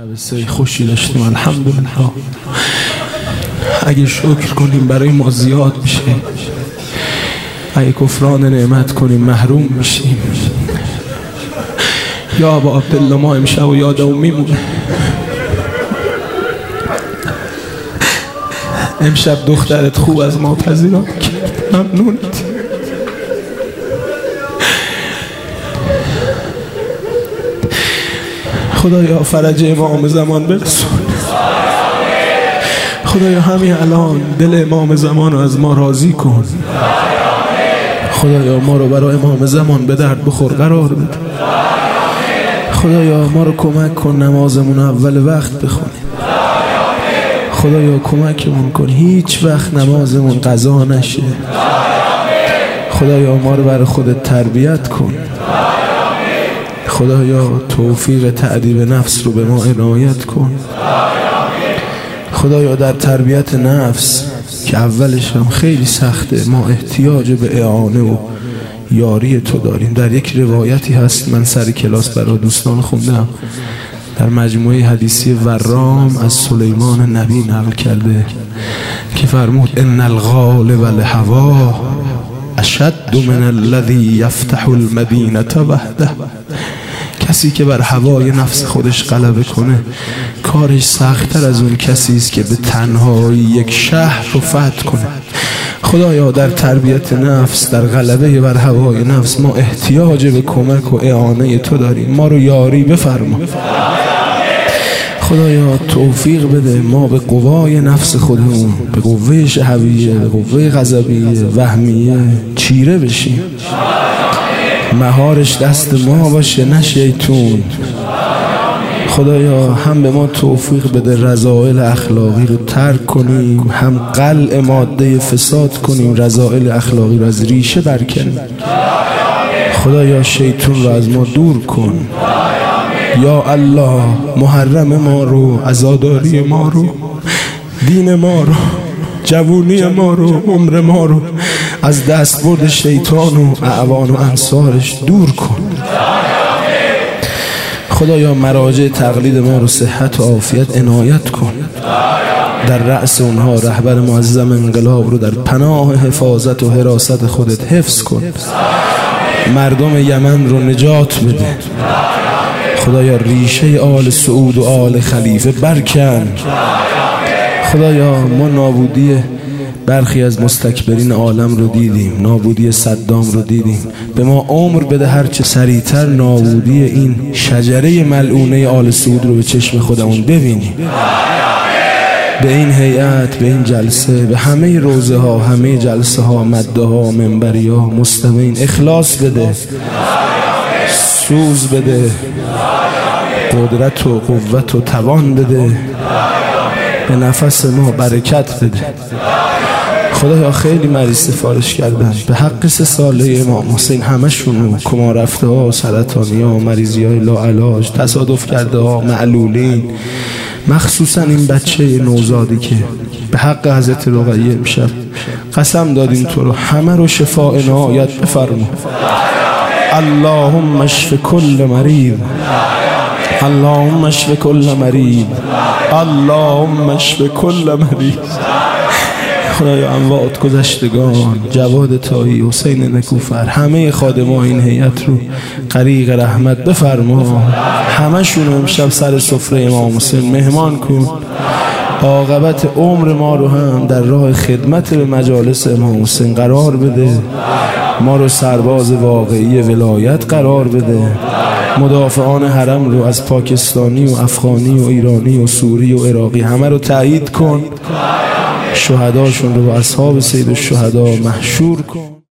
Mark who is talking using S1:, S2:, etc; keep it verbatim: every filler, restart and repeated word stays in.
S1: شب سه خوشی داشتیم الحمدلله. اگه شکر کنیم برای ما زیاد میشه، اگه کفران نعمت کنیم محروم میشیم. یا ابا عبدالله ما امشب و یادمون میمونه. امشب دخترت خوب از ما پذیرا کرد، ممنونت. خدایا فرج امام زمان برسون. خدایا همین الان دل امام زمان رو از ما راضی کن. خدایا ما رو برای امام زمان به درد بخور قرار بده. خدایا ما رو کمک کن نمازمون اول وقت بخونیم. خدایا کمکمون کن هیچ وقت نمازمون قضا نشه. خدایا ما رو برای خودت تربیت کن. خدایا توفیق تأدیب نفس رو به ما عنایت کن. خدایا در تربیت نفس که اولش هم خیلی سخته، ما احتیاج به اعانه و یاری تو داریم. در یک روایتی هست، من سر کلاس برای دوستان خوندم، در مجموعه حدیثی ورام از سلیمان نبی نقل کرده که فرمود ان الغالب الهوا اشد من الذی یفتح المدینه وحده. کسی که بر هوای نفس خودش غلبه کنه کارش سخت‌تر از اون کسی است که به تنهایی یک شهر رو فتح کنه. خدایا در تربیت نفس، در غلبه بر هوای نفس ما احتیاج به کمک و اعانه تو داریم. ما رو یاری بفرما. خدایا توفیق بده ما به قوای نفس خودمون، به قوه شهویه، به قوه غضبیه، وهمیه چیره بشیم. مهارش دست ما باشه نه شیطون. خدایا هم به ما توفیق بده رذائل اخلاقی رو ترک کنیم، هم قلع ماده فساد کنیم، رذائل اخلاقی رو از ریشه برکنیم. خدایا شیطون رو از ما دور کن. یا الله محرم ما رو، عزاداری ما رو، دین ما رو، جوونی ما رو، عمر ما رو از دستبرد شیطان و اعوان و انصارش دور کن. خدایا مراجع تقلید ما رو صحت و عافیت عنایت کن. در رأس اونها رهبر معظم انقلاب رو در پناه حفاظت و حراست خودت حفظ کن. مردم یمن رو نجات بده. خدایا ریشه آل سعود و آل خلیفه برکن. خدایا ما نابودی برخی از مستکبرین عالم رو دیدیم، نابودی صدام رو دیدیم. به ما عمر بده هرچه سریعتر نابودی این شجره ملعونه آل سعود رو به چشم خودمون ببینیم. به این هیئت، به این جلسه، به همه روزه ها، همه جلسه ها، مده ها، منبری ها، مستمعین اخلاص بده، سوز بده، قدرت و قوت و توان بده، به نفس ما برکت بده. خدایا خیلی مریض سفارش کردن به حق سه ساله امام حسین، همشون کما رفته ها، سرطانی ها، مریضی های لاعلاج، تصادف کرده ها، معلولین، مخصوصا این بچه نوزادی که به حق حضرت رقیه امشب قسم دادیم تو رو همه رو شفاء عنایت بفرما. اللهم اشف کل مریض، اللهم اشف کل مریض، اللهم اشف کل مریض. خدایا اموات گذشتگان، جواد طایی، حسین نکوفر، همه خادمان این هیئت رو غریق رحمت بفرما. همشون امشب سر سفره امام حسین مهمان کن. عاقبت عمر ما رو هم در راه خدمت به مجالس امام حسین قرار بده. ما رو سرباز واقعی ولایت قرار بده. مدافعان حرم رو از پاکستانی و افغانی و ایرانی و سوری و عراقی همه رو تایید کن. شهداشون رو با اصحاب سید الشهدا محشور کن.